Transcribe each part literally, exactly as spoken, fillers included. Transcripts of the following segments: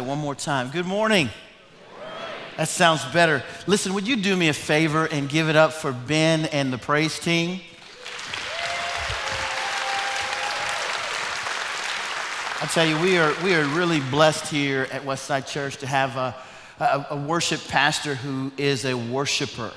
one more time. Good morning. That sounds better. Listen, would you do me a favor and give it up for Ben and the praise team? I tell you, we are we are really blessed here at Westside Church to have a, a, a worship pastor who is a worshiper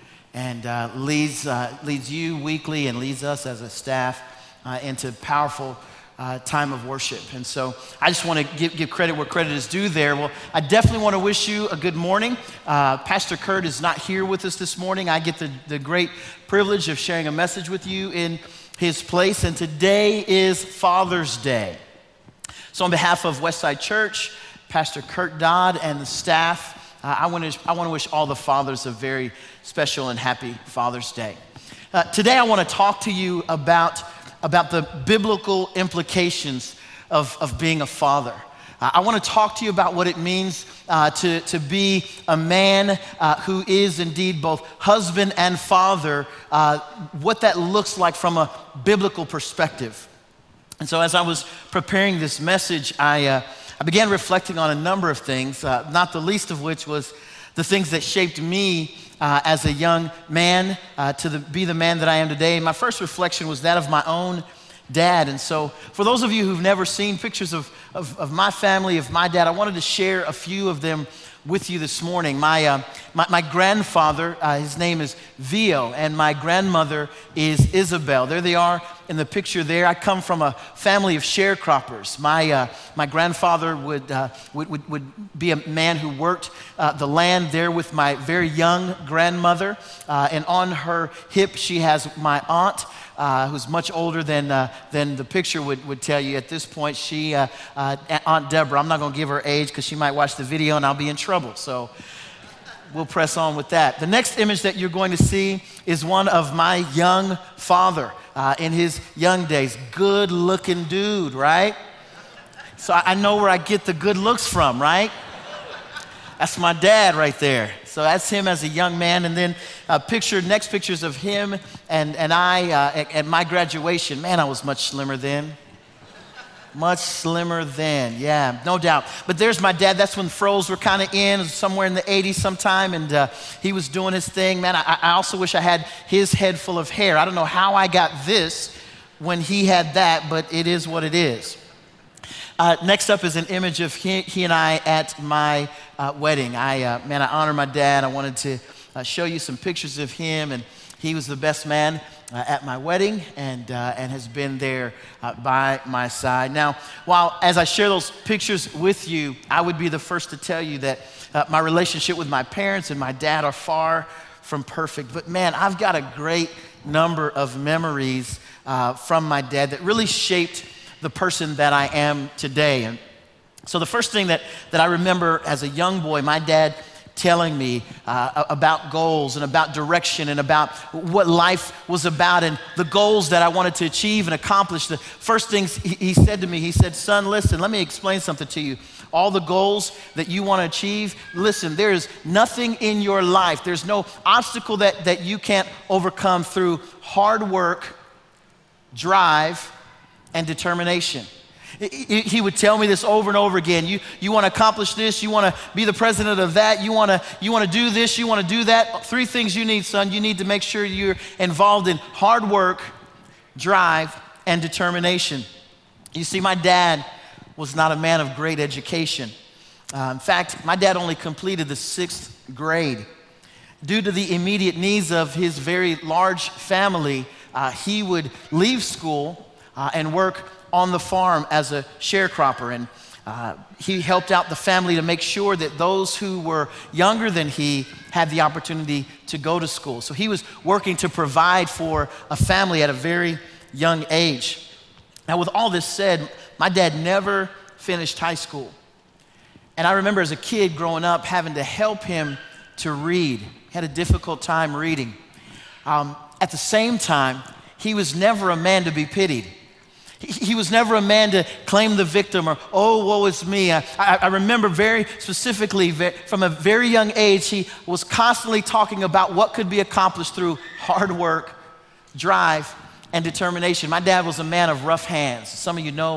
and uh, leads uh, leads you weekly and leads us as a staff uh, into powerful Uh, time of worship. And so I just want to give, give credit where credit is due there. Well, I definitely want to wish you a good morning. Uh, Pastor Kurt is not here with us this morning. I get the, the great privilege of sharing a message with you in his place. And today is Father's Day. So on behalf of Westside Church, Pastor Kurt Dodd and the staff, uh, I want to I want to wish all the fathers a very special and happy Father's Day. Uh, today I want to talk to you about about the biblical implications of, of being a father. Uh, I want to talk to you about what it means uh, to, to be a man uh, who is indeed both husband and father, uh, what that looks like from a biblical perspective. And so as I was preparing this message, I, uh, I began reflecting on a number of things, uh, not the least of which was the things that shaped me Uh, as a young man uh, to the, be the man that I am today. And my first reflection was that of my own dad. And so for those of you who've never seen pictures of, of, of my family, of my dad, I wanted to share a few of them with you this morning. My, uh, my, my grandfather, uh, his name is Vio, and my grandmother is Isabel. There they are in the picture there. I come from a family of sharecroppers. My, uh, my grandfather would, uh, would, would, would be a man who worked uh, the land there with my very young grandmother. Uh, and on her hip, she has my aunt, Uh, who's much older than uh, than the picture would, would tell you. At this point, she, uh, uh, Aunt Deborah, I'm not gonna give her age because she might watch the video and I'll be in trouble. So we'll press on with that. The next image that you're going to see is one of my young father uh, in his young days. Good looking dude, right? So I, I know where I get the good looks from, right? That's my dad right there. So that's him as a young man. And then uh, picture, next pictures of him and, and I uh, at, at my graduation. Man, I was much slimmer then. Much slimmer then, yeah, no doubt. But there's my dad. That's when fros were kind of in, somewhere in the eighties sometime. And uh, he was doing his thing. Man, I, I also wish I had his head full of hair. I don't know how I got this when he had that, but it is what it is. Uh, next up is an image of he, he and I at my uh, wedding. I, uh, man, I honor my dad. I wanted to uh, show you some pictures of him, and he was the best man uh, at my wedding, and uh, and has been there uh, by my side. Now, while as I share those pictures with you, I would be the first to tell you that uh, my relationship with my parents and my dad are far from perfect. But man, I've got a great number of memories uh, from my dad that really shaped the person that I am today. And so the first thing that, that I remember as a young boy, my dad telling me uh, about goals and about direction and about what life was about and the goals that I wanted to achieve and accomplish. The first things he, he said to me, he said, son, listen, let me explain something to you. All the goals that you want to achieve, listen, there is nothing in your life. There's no obstacle that, that you can't overcome through hard work, drive, and determination. He would tell me this over and over again. You, you want to accomplish this, you want to be the president of that, you want to you want to do this, you want to do that. Three things you need, son. You need to make sure you're involved in hard work, drive, and determination. You see, my dad was not a man of great education. Uh, in fact, my dad only completed the sixth grade. Due to the immediate needs of his very large family, uh, he would leave school Uh, and work on the farm as a sharecropper. And uh, he helped out the family to make sure that those who were younger than he had the opportunity to go to school. So he was working to provide for a family at a very young age. Now, with all this said, my dad never finished high school. And I remember as a kid growing up having to help him to read. He had a difficult time reading. Um, at the same time, he was never a man to be pitied. He was never a man to claim the victim or, oh, woe is me. I, I remember very specifically from a very young age, he was constantly talking about what could be accomplished through hard work, drive, and determination. My dad was a man of rough hands. Some of you know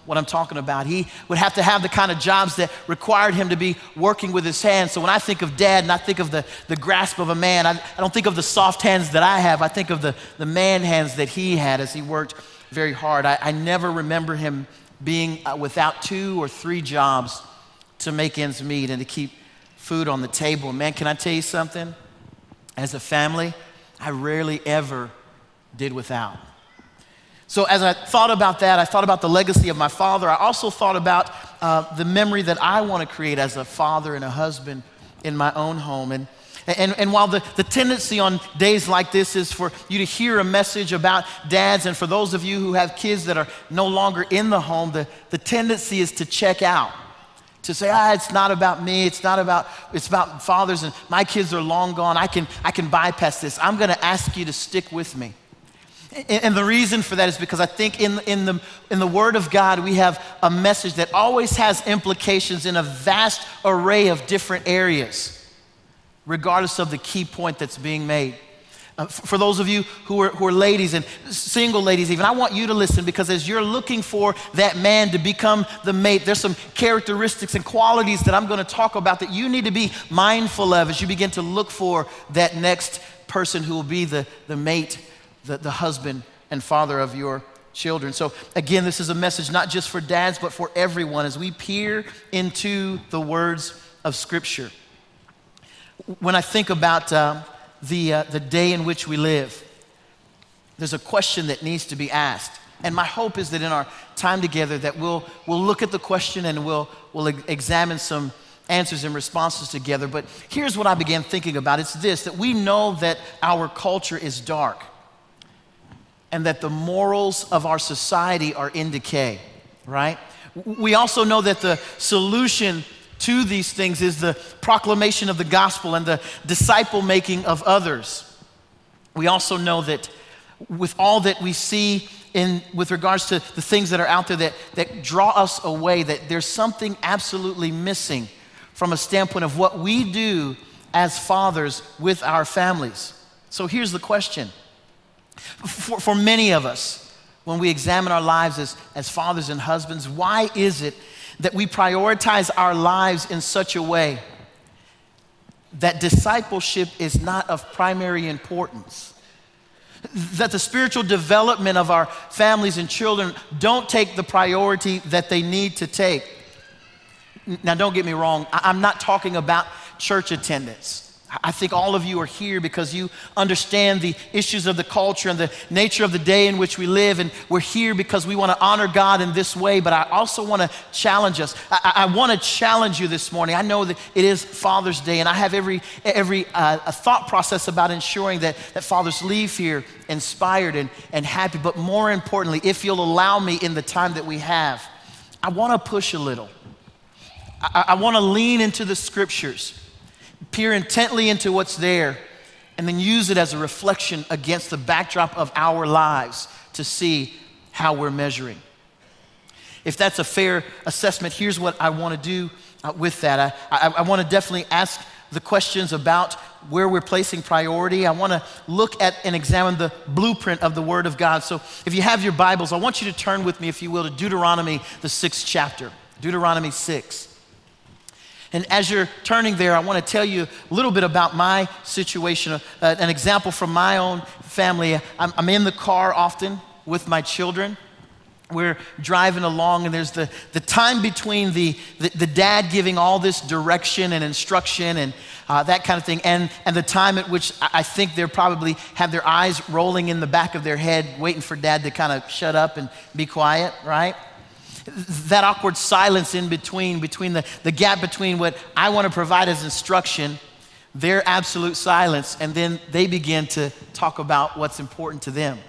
what I'm talking about. He would have to have the kind of jobs that required him to be working with his hands. So when I think of dad and I think of the, the grasp of a man, I, I don't think of the soft hands that I have. I think of the, the man hands that he had as he worked very hard. I, I never remember him being without two or three jobs to make ends meet and to keep food on the table. Man, can I tell you something? As a family, I rarely ever did without. So as I thought about that, I thought about the legacy of my father. I also thought about uh, the memory that I want to create as a father and a husband in my own home. And And, and while the, the tendency on days like this is for you to hear a message about dads, and for those of you who have kids that are no longer in the home, the, the tendency is to check out, to say, ah, it's not about me, it's not about, it's about fathers, and my kids are long gone, I can, I can bypass this. I'm gonna ask you to stick with me. And, and the reason for that is because I think in, in, the, in the Word of God, we have a message that always has implications in a vast array of different areas, regardless of the key point that's being made. Uh, f- for those of you who are, who are ladies and single ladies even, I want you to listen, because as you're looking for that man to become the mate, there's some characteristics and qualities that I'm gonna talk about that you need to be mindful of as you begin to look for that next person who will be the, the mate, the, the husband and father of your children. So again, this is a message not just for dads, but for everyone as we peer into the words of Scripture. When I think about uh, the, uh, the day in which we live, there's a question that needs to be asked. And my hope is that in our time together that we'll, we'll look at the question and we'll, we'll examine some answers and responses together. But here's what I began thinking about. It's this, that we know that our culture is dark and that the morals of our society are in decay, right? We also know that the solution to these things is the proclamation of the gospel and the disciple making of others. We also know that with all that we see in with regards to the things that are out there that, that draw us away, that there's something absolutely missing from a standpoint of what we do as fathers with our families. So here's the question. For, for many of us, when we examine our lives as, as fathers and husbands, why is it that we prioritize our lives in such a way that discipleship is not of primary importance? That the spiritual development of our families and children don't take the priority that they need to take. Now, don't get me wrong, I'm not talking about church attendance. I think all of you are here because you understand the issues of the culture and the nature of the day in which we live, and we're here because we want to honor God in this way, but I also want to challenge us. I, I want to challenge you this morning. I know that it is Father's Day, and I have every, every uh, a thought process about ensuring that, that fathers leave here inspired and, and happy, but more importantly, if you'll allow me in the time that we have, I want to push a little. I, I want to lean into the Scriptures, peer intently into what's there, and then use it as a reflection against the backdrop of our lives to see how we're measuring. If that's a fair assessment, here's what I want to do uh, with that. I, I, I want to definitely ask the questions about where we're placing priority. I want to look at and examine the blueprint of the Word of God. So if you have your Bibles, I want you to turn with me, if you will, to Deuteronomy, the sixth chapter, Deuteronomy six. And as you're turning there, I want to tell you a little bit about my situation, uh, an example from my own family. I'm, I'm in the car often with my children. We're driving along, and there's the, the time between the, the, the dad giving all this direction and instruction and uh, that kind of thing, and, and the time at which I think they're probably have their eyes rolling in the back of their head, waiting for dad to kind of shut up and be quiet, right? That awkward silence in between, between the, the gap between what I want to provide as instruction, their absolute silence, and then they begin to talk about what's important to them.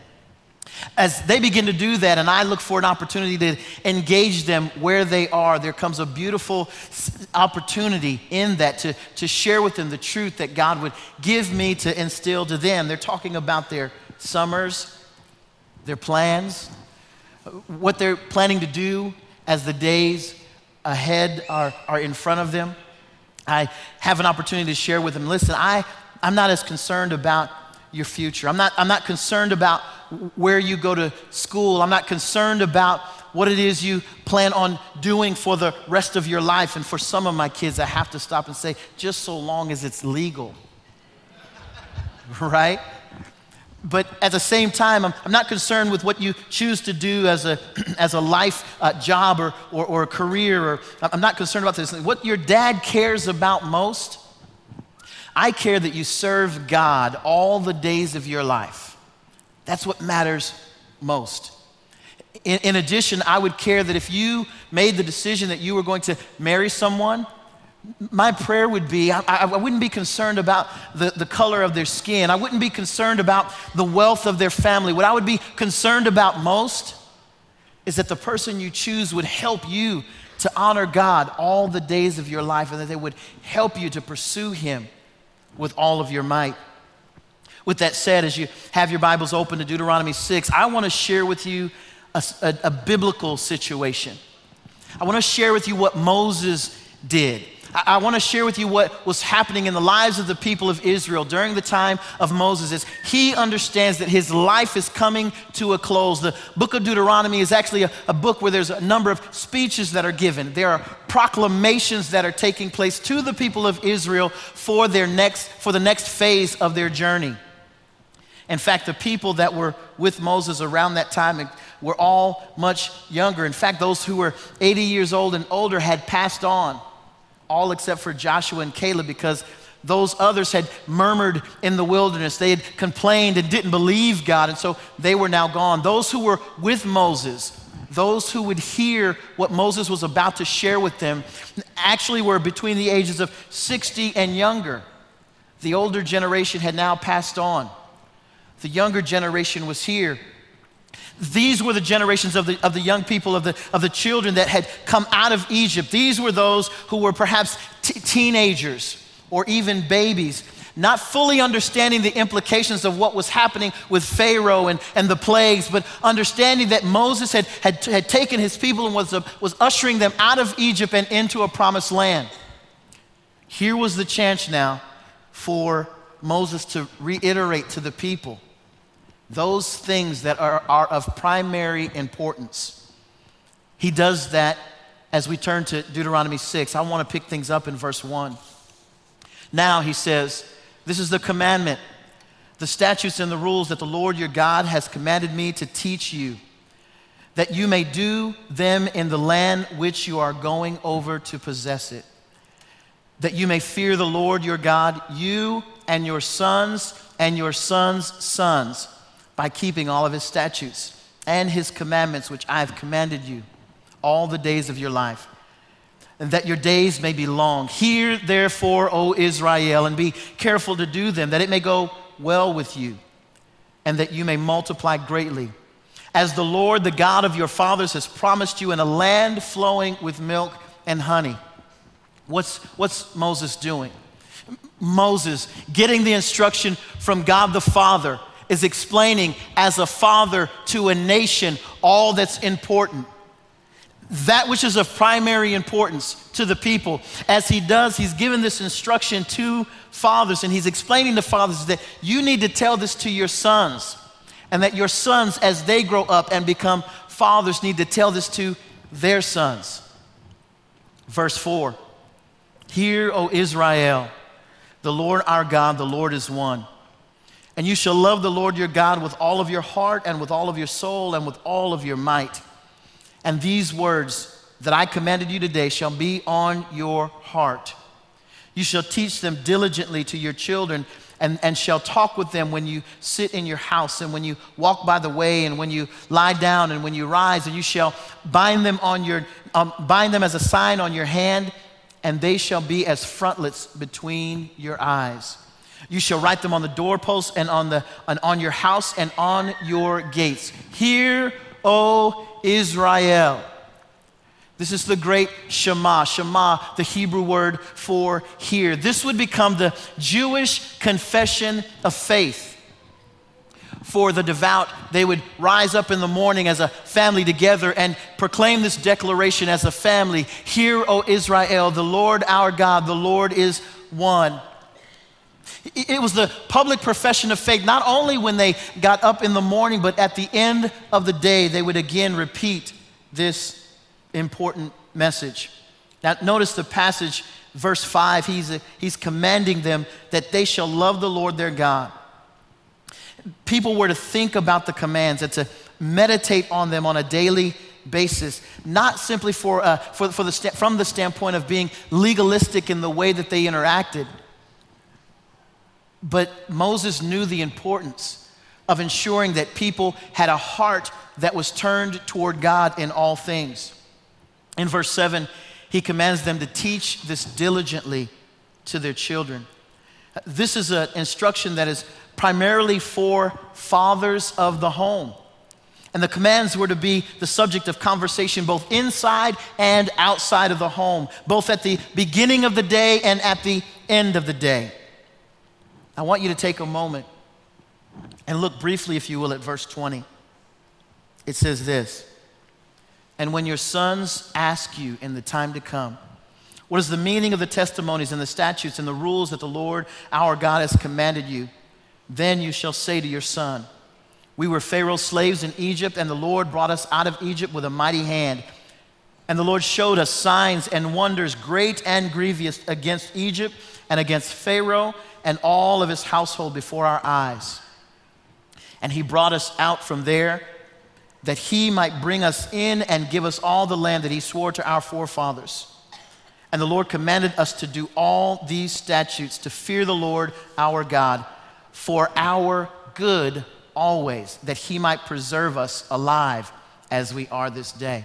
As they begin to do that, and I look for an opportunity to engage them where they are, there comes a beautiful opportunity in that to, to share with them the truth that God would give me to instill to them. They're talking about their summers, their plans, what they're planning to do as the days ahead are, are in front of them. I have an opportunity to share with them, listen, I, I'm not as concerned about your future. I'm not, I'm not concerned about where you go to school. I'm not concerned about what it is you plan on doing for the rest of your life. And for some of my kids, I have to stop and say, just so long as it's legal, right? But at the same time, I'm, I'm not concerned with what you choose to do as a, as a life uh, job or, or, or a career. Or I'm not concerned about this. What your dad cares about most, I care that you serve God all the days of your life. That's what matters most. In, in addition, I would care that if you made the decision that you were going to marry someone, my prayer would be, I, I wouldn't be concerned about the, the color of their skin. I wouldn't be concerned about the wealth of their family. What I would be concerned about most is that the person you choose would help you to honor God all the days of your life, and that they would help you to pursue Him with all of your might. With that said, as you have your Bibles open to Deuteronomy six, I want to share with you a, a, a biblical situation. I want to share with you what Moses did. I want to share with you what was happening in the lives of the people of Israel during the time of Moses as he understands that his life is coming to a close. The book of Deuteronomy is actually a, a book where there's a number of speeches that are given. There are proclamations that are taking place to the people of Israel for their next, for the next phase of their journey. In fact, the people that were with Moses around that time were all much younger. In fact, those who were eighty years old and older had passed on, all except for Joshua and Caleb, because those others had murmured in the wilderness. They had complained and didn't believe God, and so they were now gone. Those who were with Moses, those who would hear what Moses was about to share with them, actually were between the ages of sixty and younger. The older generation had now passed on. The younger generation was here. These were the generations of the, of the young people, of the, of the children that had come out of Egypt. These were those who were perhaps t- teenagers or even babies, not fully understanding the implications of what was happening with Pharaoh and, and the plagues, but understanding that Moses had, had, had taken his people and was, uh, was ushering them out of Egypt and into a promised land. Here was the chance now for Moses to reiterate to the people those things that are, are of primary importance. He does that as we turn to Deuteronomy six. I want to pick things up in verse one. Now, he says, this is the commandment, the statutes and the rules that the Lord your God has commanded me to teach you, that you may do them in the land which you are going over to possess it, that you may fear the Lord your God, you and your sons and your sons' sons, by keeping all of his statutes and his commandments, which I have commanded you all the days of your life, and that your days may be long. Hear therefore, O Israel, and be careful to do them, that it may go well with you, and that you may multiply greatly, as the Lord, the God of your fathers, has promised you in a land flowing with milk and honey. What's, what's Moses doing? Moses, getting the instruction from God the Father, is explaining as a father to a nation all that's important. That which is of primary importance to the people. As he does, he's given this instruction to fathers, and he's explaining to fathers that you need to tell this to your sons, and that your sons, as they grow up and become fathers, need to tell this to their sons. Verse four, hear, O Israel, the Lord our God, the Lord is one. And you shall love the Lord your God with all of your heart and with all of your soul and with all of your might. And these words that I commanded you today shall be on your heart. You shall teach them diligently to your children, and, and shall talk with them when you sit in your house and when you walk by the way and when you lie down and when you rise. And you shall bind them on your um, bind them as a sign on your hand, and they shall be as frontlets between your eyes. You shall write them on the doorposts and on the and on your house and on your gates. Hear, O Israel. This is the great Shema. Shema, the Hebrew word for hear. This would become the Jewish confession of faith. For the devout, they would rise up in the morning as a family together and proclaim this declaration as a family. Hear, O Israel, the Lord our God, the Lord is one. It was the public profession of faith, not only when they got up in the morning, but at the end of the day, they would again repeat this important message. Now, notice the passage, verse five, he's, he's commanding them that they shall love the Lord their God. People were to think about the commands and to meditate on them on a daily basis, not simply for, uh, for, for the sta- from the standpoint of being legalistic in the way that they interacted, but Moses knew the importance of ensuring that people had a heart that was turned toward God in all things. In verse seven, he commands them to teach this diligently to their children. This is an instruction that is primarily for fathers of the home. And the commands were to be the subject of conversation both inside and outside of the home, both at the beginning of the day and at the end of the day. I want you to take a moment and look briefly, if you will, at verse twenty. It says this, "And when your sons ask you in the time to come, what is the meaning of the testimonies and the statutes and the rules that the Lord our God has commanded you, then you shall say to your son, we were Pharaoh's slaves in Egypt, and the Lord brought us out of Egypt with a mighty hand. And the Lord showed us signs and wonders great and grievous against Egypt and against Pharaoh and all of his household before our eyes. And he brought us out from there that he might bring us in and give us all the land that he swore to our forefathers. And the Lord commanded us to do all these statutes, to fear the Lord our God for our good always, that he might preserve us alive as we are this day."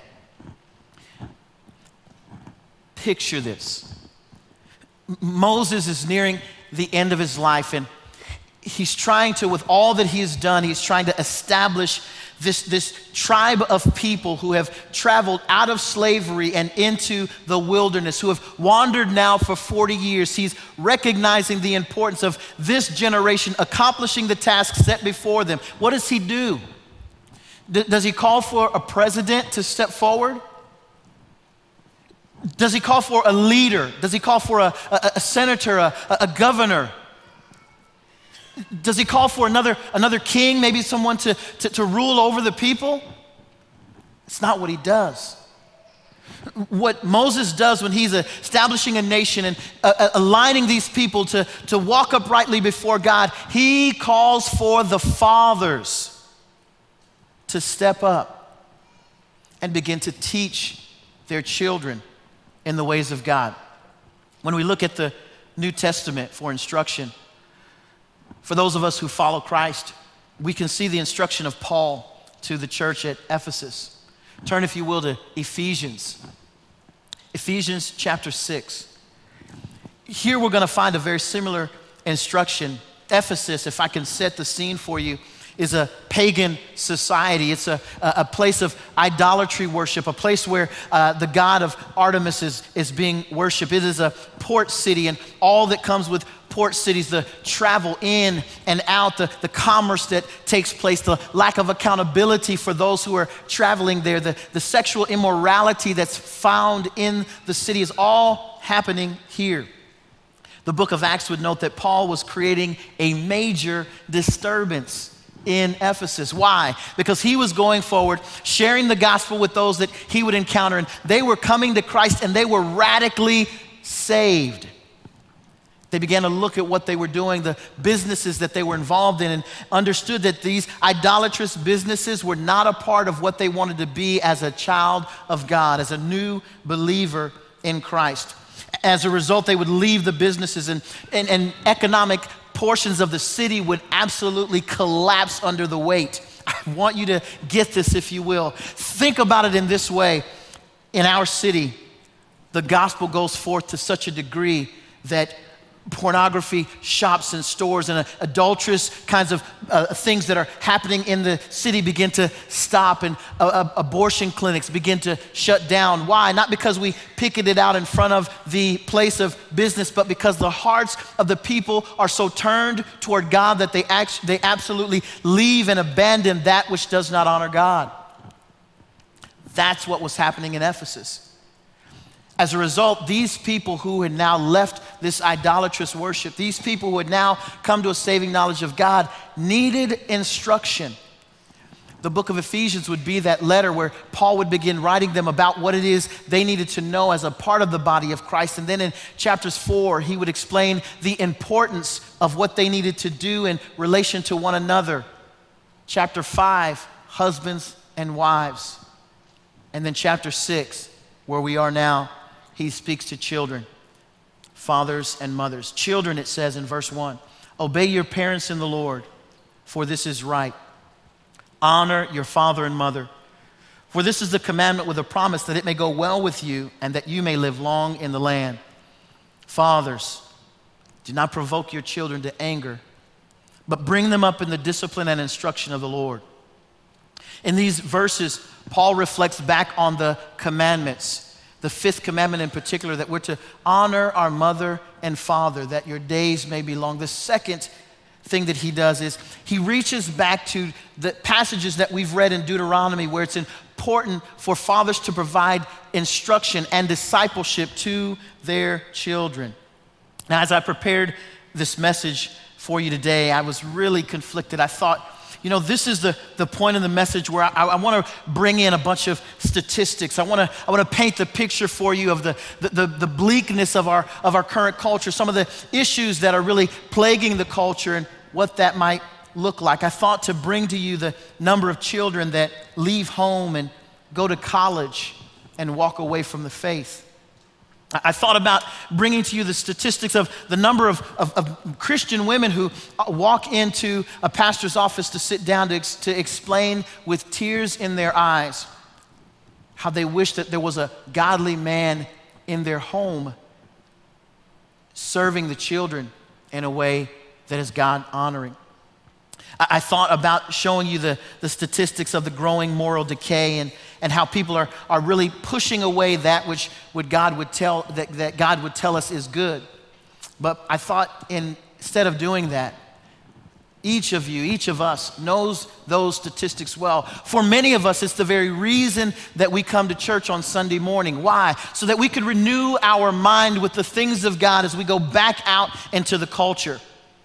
Picture this. Moses is nearing the end of his life, and he's trying to, with all that he has done, he's trying to establish this, this tribe of people who have traveled out of slavery and into the wilderness, who have wandered now for forty years. He's recognizing the importance of this generation accomplishing the task set before them. What does he do? D- does he call for a president to step forward? Does he call for a leader? Does he call for a, a, a senator, a, a governor? Does he call for another, another king, maybe someone to, to, to rule over the people? It's not what he does. What Moses does when he's establishing a nation and uh, aligning these people to, to walk uprightly before God, he calls for the fathers to step up and begin to teach their children in the ways of God. When we look at the New Testament for instruction, for those of us who follow Christ, we can see the instruction of Paul to the church at Ephesus. Turn, if you will, to Ephesians. Ephesians chapter six. Here we're going to find a very similar instruction. Ephesus, if I can set the scene for you, is a pagan society. It's a, a place of idolatry worship, a place where uh, the god of Artemis is, is being worshiped. It is a port city, and all that comes with port cities, the travel in and out, the, the commerce that takes place, the lack of accountability for those who are traveling there, the, the sexual immorality that's found in the city is all happening here. The book of Acts would note that Paul was creating a major disturbance in Ephesus. Why? Because he was going forward, sharing the gospel with those that he would encounter, and they were coming to Christ and they were radically saved. They began to look at what they were doing, the businesses that they were involved in, and understood that these idolatrous businesses were not a part of what they wanted to be as a child of God, as a new believer in Christ. As a result, they would leave the businesses, and, and, and economic portions of the city would absolutely collapse under the weight. I want you to get this, if you will. Think about it in this way. In our city, the gospel goes forth to such a degree that pornography shops and stores and uh, adulterous kinds of uh, things that are happening in the city begin to stop, and uh, uh, abortion clinics begin to shut down. Why? Not because we picketed out in front of the place of business, but because the hearts of the people are so turned toward God that they, act- they absolutely leave and abandon that which does not honor God. That's what was happening in Ephesus. As a result, these people who had now left this idolatrous worship, these people who had now come to a saving knowledge of God, needed instruction. the book of Ephesians would be that letter where Paul would begin writing them about what it is they needed to know as a part of the body of Christ. And then in chapters four, he would explain the importance of what they needed to do in relation to one another. Chapter five, husbands and wives. And then chapter six, where we are now, he speaks to children, fathers and mothers. Children, it says in verse one, obey your parents in the Lord, for this is right. Honor your father and mother, for this is the commandment with a promise that it may go well with you and that you may live long in the land. Fathers, do not provoke your children to anger, but bring them up in the discipline and instruction of the Lord. In these verses, Paul reflects back on the commandments, the fifth commandment in particular, that we're to honor our mother and father, that your days may be long. The second thing that he does is he reaches back to the passages that we've read in Deuteronomy where it's important for fathers to provide instruction and discipleship to their children. Now, as I prepared this message for you today, I was really conflicted. I thought, you know, this is the, the point of the message where I, I want to bring in a bunch of statistics. I want to I want to paint the picture for you of the, the, the, the bleakness of our, of our current culture, some of the issues that are really plaguing the culture and what that might look like. I thought to bring to you the number of children that leave home and go to college and walk away from the faith. I thought about bringing to you the statistics of the number of, of, of Christian women who walk into a pastor's office to sit down to, ex, to explain with tears in their eyes how they wish that there was a godly man in their home serving the children in a way that is God-honoring. I, I thought about showing you the, the statistics of the growing moral decay and and how people are, are really pushing away that which would God would tell that, that God would tell us is good. But I thought in, instead of doing that, each of you, each of us knows those statistics well. For many of us, it's the very reason that we come to church on Sunday morning. Why? So that we could renew our mind with the things of God as we go back out into the culture.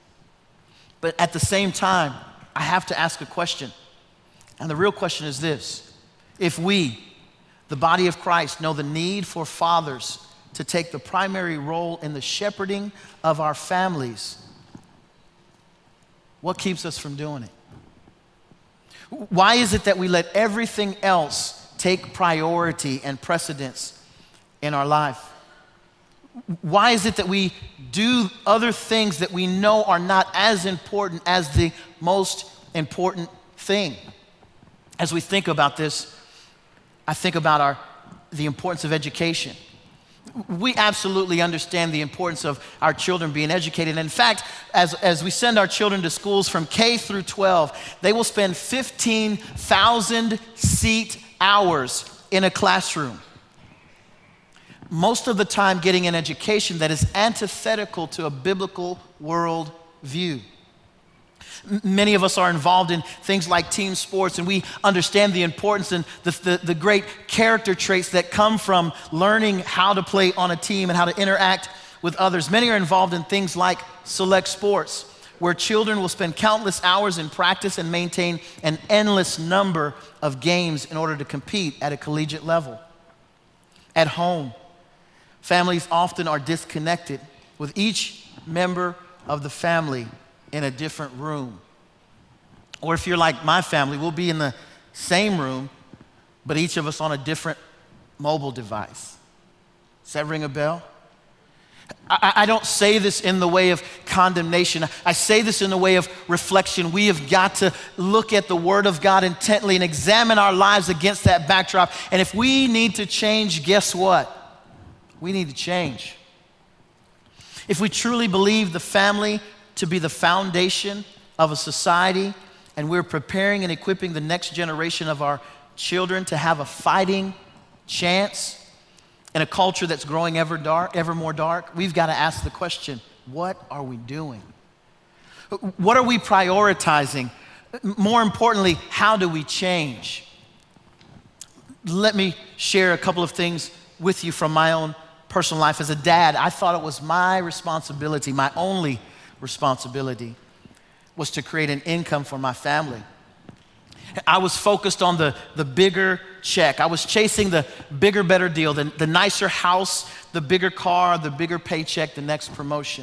But at the same time, I have to ask a question. And the real question is this. If we, the body of Christ, know the need for fathers to take the primary role in the shepherding of our families, what keeps us from doing it? Why is it that we let everything else take priority and precedence in our life? Why is it that we do other things that we know are not as important as the most important thing? As we think about this, I think about our, the importance of education. We absolutely understand the importance of our children being educated. In fact, as, as we send our children to schools from K through twelve, they will spend fifteen thousand seat hours in a classroom. Most of the time getting an education that is antithetical to a biblical world view. Many of us are involved in things like team sports, and we understand the importance and the, the, the great character traits that come from learning how to play on a team and how to interact with others. Many are involved in things like select sports, where children will spend countless hours in practice and maintain an endless number of games in order to compete at a collegiate level. At home, families often are disconnected, with each member of the family in a different room. Or if you're like my family, we'll be in the same room, but each of us on a different mobile device. Does that ring a bell? I, I don't say this in the way of condemnation. I say this in the way of reflection. We have got to look at the Word of God intently and examine our lives against that backdrop. And if we need to change, guess what? We need to change. If we truly believe the family to be the foundation of a society, and we're preparing and equipping the next generation of our children to have a fighting chance in a culture that's growing ever dark, ever more dark, we've got to ask the question, what are we doing? What are we prioritizing? More importantly, how do we change? Let me share a couple of things with you from my own personal life. As a dad, I thought it was my responsibility, my only responsibility was to create an income for my family. I was focused on the, the bigger check. I was chasing the bigger, better deal, the, the nicer house, the bigger car, the bigger paycheck, the next promotion.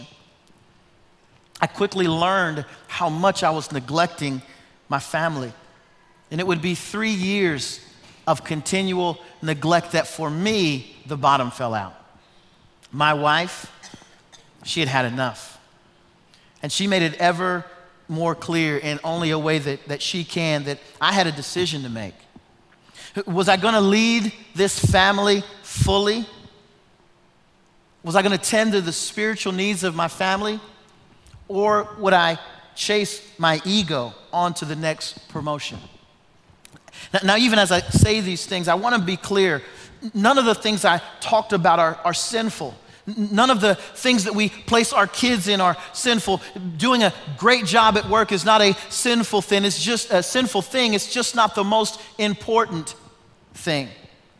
I quickly learned how much I was neglecting my family. And it would be three years of continual neglect that for me, the bottom fell out. My wife, she had had enough. And she made it ever more clear in only a way that, that she can that I had a decision to make. Was I gonna lead this family fully? Was I gonna tend to the spiritual needs of my family? Or would I chase my ego onto the next promotion? Now, now even as I say these things, I wanna be clear, none of the things I talked about are, are sinful. None of the things that we place our kids in are sinful. Doing a great job at work is not a sinful thing. It's just a sinful thing. It's just not the most important thing.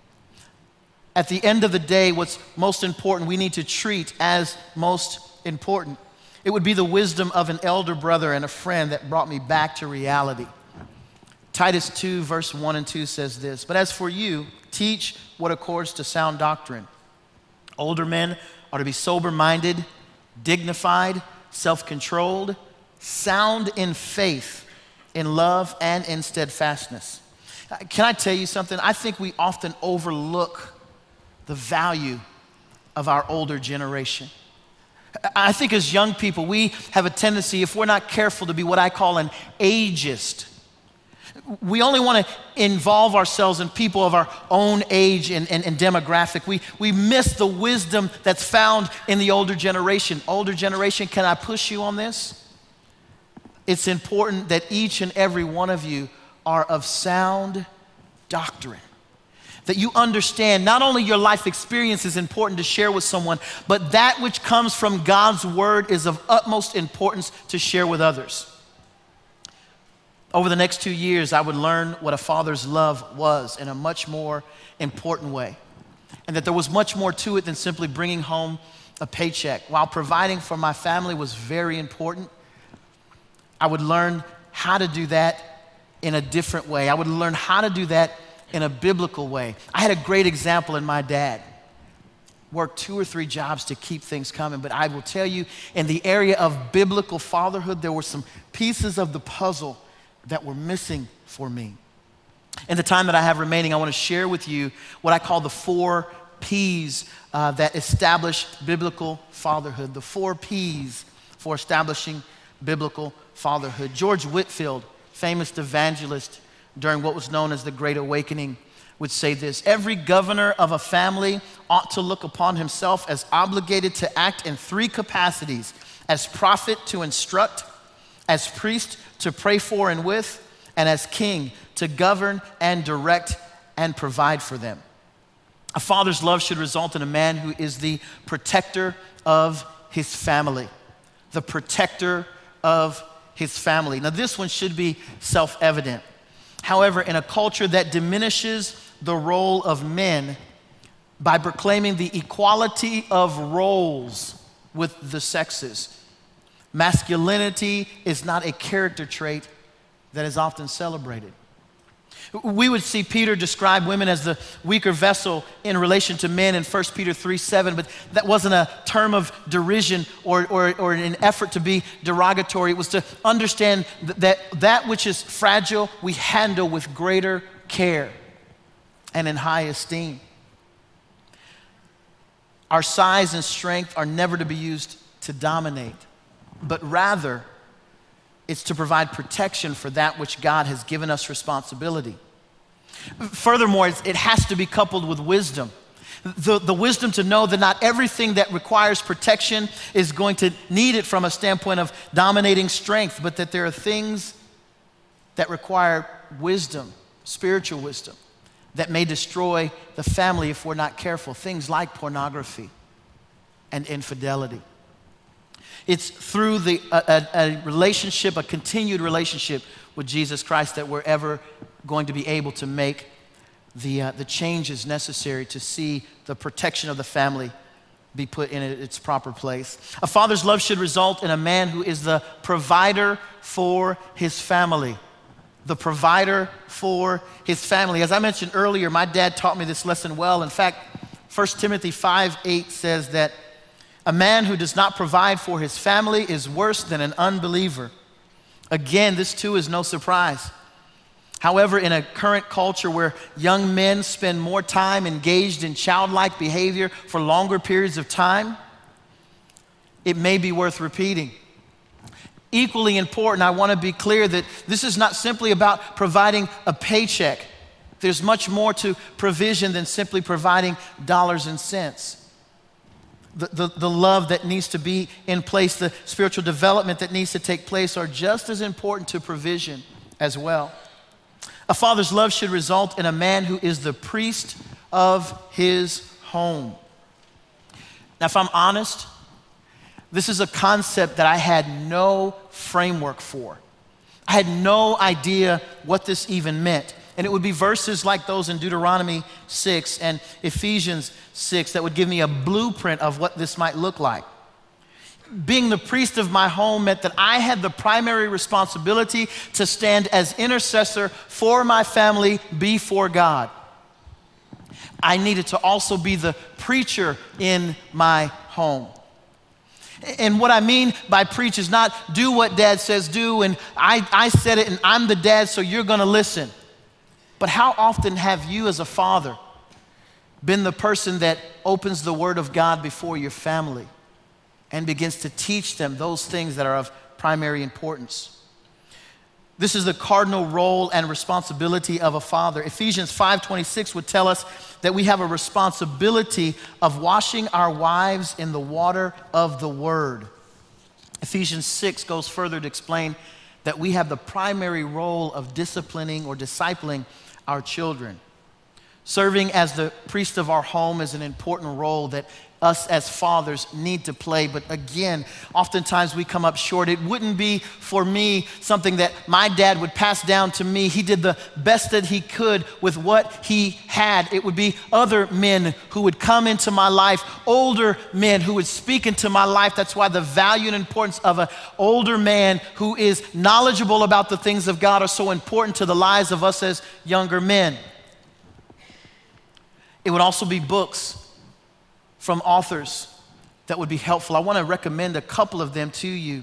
At the end of the day, what's most important, we need to treat as most important. It would be the wisdom of an elder brother and a friend that brought me back to reality. Titus two, verse one and two says this, "But as for you, teach what accords to sound doctrine. Older men are to be sober-minded, dignified, self-controlled, sound in faith, in love, and in steadfastness." Can I tell you something? I think we often overlook the value of our older generation. I think as young people, we have a tendency, if we're not careful, to be what I call an ageist. We only want to involve ourselves in people of our own age and, and, and demographic. We, we miss the wisdom that's found in the older generation. Older generation, can I push you on this? It's important that each and every one of you are of sound doctrine. That you understand not only your life experience is important to share with someone, but that which comes from God's word is of utmost importance to share with others. Over the next two years, I would learn what a father's love was in a much more important way. And that there was much more to it than simply bringing home a paycheck. While providing for my family was very important, I would learn how to do that in a different way. I would learn how to do that in a biblical way. I had a great example in my dad. Worked two or three jobs to keep things coming, but I will tell you, in the area of biblical fatherhood, there were some pieces of the puzzle that were missing for me. In the time that I have remaining, I want to share with you what I call the four P's uh, that establish biblical fatherhood. The four P's for establishing biblical fatherhood. George Whitefield, famous evangelist during what was known as the Great Awakening, would say this: "Every governor of a family ought to look upon himself as obligated to act in three capacities: as prophet to instruct, as priest to pray for and with, and as king to govern and direct and provide for them." A father's love should result in a man who is the protector of his family. The protector of his family. Now, this one should be self-evident. However, in a culture that diminishes the role of men by proclaiming the equality of roles with the sexes, masculinity is not a character trait that is often celebrated. We would see Peter describe women as the weaker vessel in relation to men in First Peter three seven, but that wasn't a term of derision or, or, or an effort to be derogatory. It was to understand that that which is fragile, we handle with greater care and in high esteem. Our size and strength are never to be used to dominate, but rather it's to provide protection for that which God has given us responsibility. Furthermore, it has to be coupled with wisdom. The, the wisdom to know that not everything that requires protection is going to need it from a standpoint of dominating strength, but that there are things that require wisdom, spiritual wisdom, that may destroy the family if we're not careful. Things like pornography and infidelity. It's through the, a, a relationship, a continued relationship with Jesus Christ that we're ever going to be able to make the, uh, the changes necessary to see the protection of the family be put in its proper place. A father's love should result in a man who is the provider for his family. the provider for his family. As I mentioned earlier, my dad taught me this lesson well. In fact, First Timothy five eight says that a man who does not provide for his family is worse than an unbeliever. Again, this too is no surprise. However, in a current culture where young men spend more time engaged in childlike behavior for longer periods of time, it may be worth repeating. Equally important, I want to be clear that this is not simply about providing a paycheck. There's much more to provision than simply providing dollars and cents. The, the, the love that needs to be in place, the spiritual development that needs to take place are just as important to provision as well. A father's love should result in a man who is the priest of his home. Now, if I'm honest, this is a concept that I had no framework for. I had no idea what this even meant. And it would be verses like those in Deuteronomy six and Ephesians six that would give me a blueprint of what this might look like. Being the priest of my home meant that I had the primary responsibility to stand as intercessor for my family before God. I needed to also be the preacher in my home. And what I mean by preach is not do what dad says do, and I, I said it and I'm the dad, so you're gonna listen. But how often have you as a father been the person that opens the word of God before your family and begins to teach them those things that are of primary importance? This is the cardinal role and responsibility of a father. Ephesians five twenty-six would tell us that we have a responsibility of washing our wives in the water of the word. Ephesians six goes further to explain that we have the primary role of disciplining or discipling our children. Serving as the priest of our home is an important role that us as fathers need to play. But again, oftentimes we come up short. It wouldn't be for me something that my dad would pass down to me. He did the best that he could with what he had. It would be other men who would come into my life, older men who would speak into my life. That's why the value and importance of an older man who is knowledgeable about the things of God are so important to the lives of us as younger men. It would also be books from authors that would be helpful. I want to recommend a couple of them to you.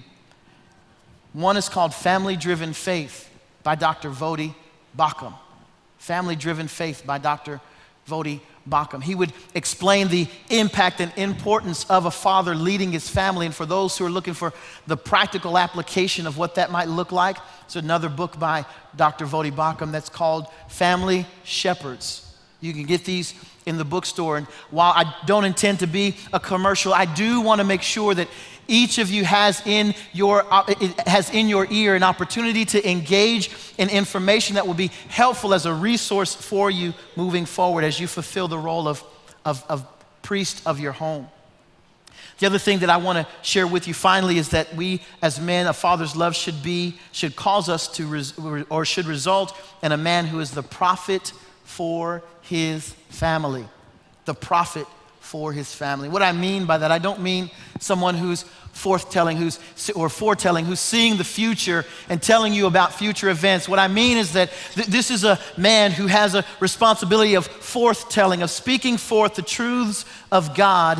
One is called Family Driven Faith by Doctor Voddie Baucham. Family Driven Faith by Doctor Voddie Baucham. He would explain the impact and importance of a father leading his family. And for those who are looking for the practical application of what that might look like, it's another book by Doctor Voddie Baucham that's called Family Shepherds. You can get these in the bookstore. And while I don't intend to be a commercial, I do want to make sure that each of you has in your uh, has in your ear an opportunity to engage in information that will be helpful as a resource for you moving forward as you fulfill the role of, of, of priest of your home. The other thing that I want to share with you finally is that we as men, a father's love should be, should cause us to, res, or should result in a man who is the prophet for his family. The prophet for his family. What I mean by that, I don't mean someone who's forthtelling, who's or foretelling, who's seeing the future and telling you about future events. What I mean is that th- this is a man who has a responsibility of forthtelling, of speaking forth the truths of God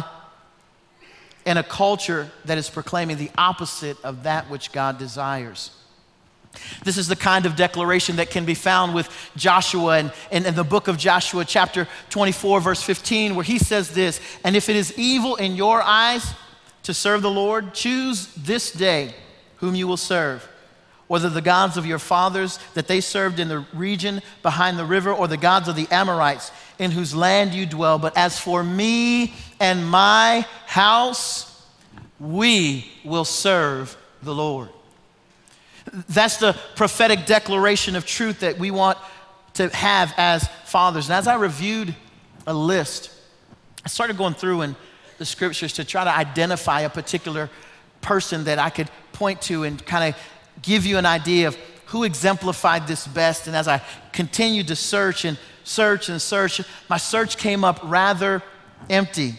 in a culture that is proclaiming the opposite of that which God desires. This is the kind of declaration that can be found with Joshua and in, in the book of Joshua, chapter twenty-four, verse fifteen, where he says this, "And if it is evil in your eyes to serve the Lord, choose this day whom you will serve, whether the gods of your fathers that they served in the region behind the river, or the gods of the Amorites in whose land you dwell. But as for me and my house, we will serve the Lord." That's the prophetic declaration of truth that we want to have as fathers. And as I reviewed a list, I started going through in the scriptures to try to identify a particular person that I could point to and kind of give you an idea of who exemplified this best. And as I continued to search and search and search, my search came up rather empty.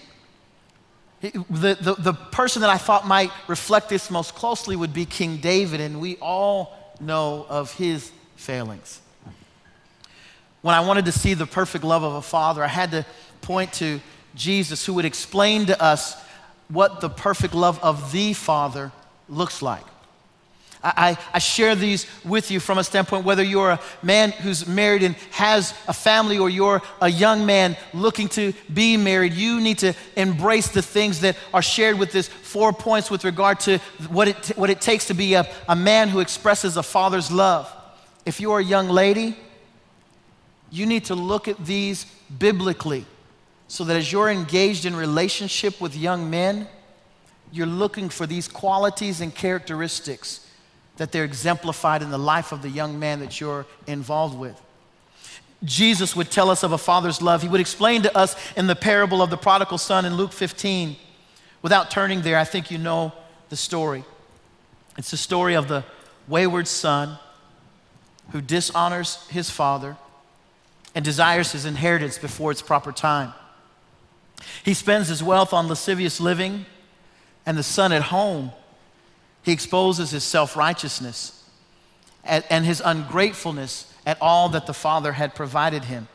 The, the, the person that I thought might reflect this most closely would be King David, and we all know of his failings. When I wanted to see the perfect love of a father, I had to point to Jesus, who would explain to us what the perfect love of the Father looks like. I, I share these with you from a standpoint, whether you're a man who's married and has a family, or you're a young man looking to be married, you need to embrace the things that are shared with this four points with regard to what it, what it takes to be a, a man who expresses a father's love. If you're a young lady, you need to look at these biblically, so that as you're engaged in relationship with young men, you're looking for these qualities and characteristics that they're exemplified in the life of the young man that you're involved with. Jesus would tell us of a father's love. He would explain to us in the parable of the prodigal son in Luke fifteen. Without turning there, I think you know the story. It's the story of the wayward son who dishonors his father and desires his inheritance before its proper time. He spends his wealth on lascivious living, and the son at home, he exposes his self-righteousness and his ungratefulness at all that the father had provided him.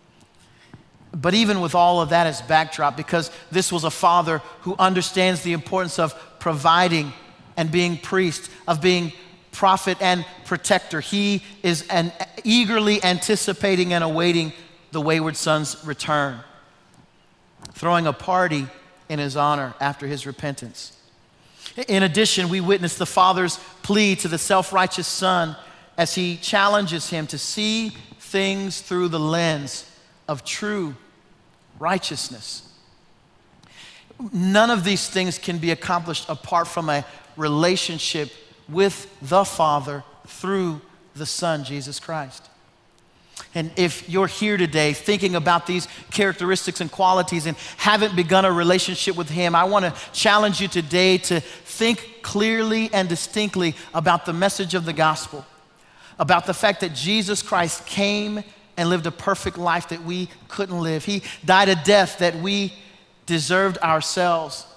But even with all of that as backdrop, because this was a father who understands the importance of providing and being priest, of being prophet and protector, he is an, eagerly anticipating and awaiting the wayward son's return, throwing a party in his honor after his repentance. In addition, we witness the father's plea to the self-righteous son as he challenges him to see things through the lens of true righteousness. None of these things can be accomplished apart from a relationship with the Father through the Son, Jesus Christ. And if you're here today thinking about these characteristics and qualities and haven't begun a relationship with him, I want to challenge you today to think clearly and distinctly about the message of the gospel, about the fact that Jesus Christ came and lived a perfect life that we couldn't live. He died a death that we deserved ourselves.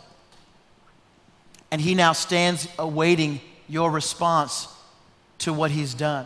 And he now stands awaiting your response to what he's done.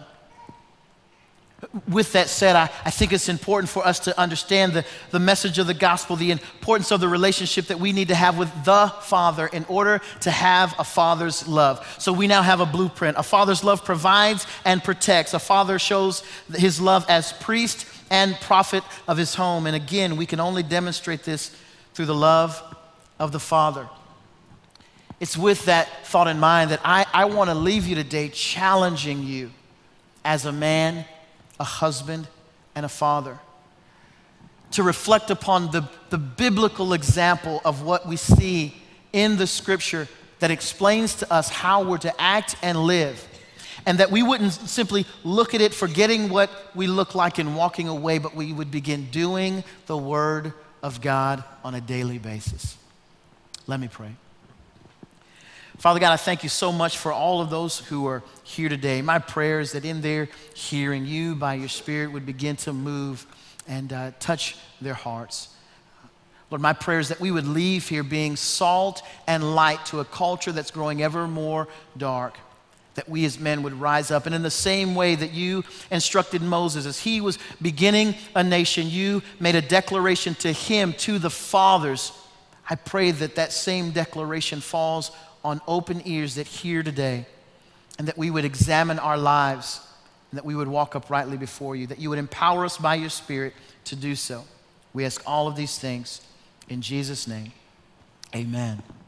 With that said, I, I think it's important for us to understand the, the message of the gospel, the importance of the relationship that we need to have with the Father in order to have a father's love. So we now have a blueprint. A father's love provides and protects. A father shows his love as priest and prophet of his home. And again, we can only demonstrate this through the love of the Father. It's with that thought in mind that I, I want to leave you today challenging you as a man, a husband, and a father to reflect upon the, the biblical example of what we see in the scripture that explains to us how we're to act and live, and that we wouldn't simply look at it forgetting what we look like and walking away, but we would begin doing the word of God on a daily basis. Let me pray. Father God, I thank you so much for all of those who are here today. My prayer is that in their hearing, you by your Spirit would begin to move and uh, touch their hearts. Lord, my prayer is that we would leave here being salt and light to a culture that's growing ever more dark, that we as men would rise up. And in the same way that you instructed Moses, as he was beginning a nation, you made a declaration to him, to the fathers. I pray that that same declaration falls on open ears that hear today, and that we would examine our lives, and that we would walk uprightly before you, that you would empower us by your Spirit to do so. We ask all of these things in Jesus' name, amen.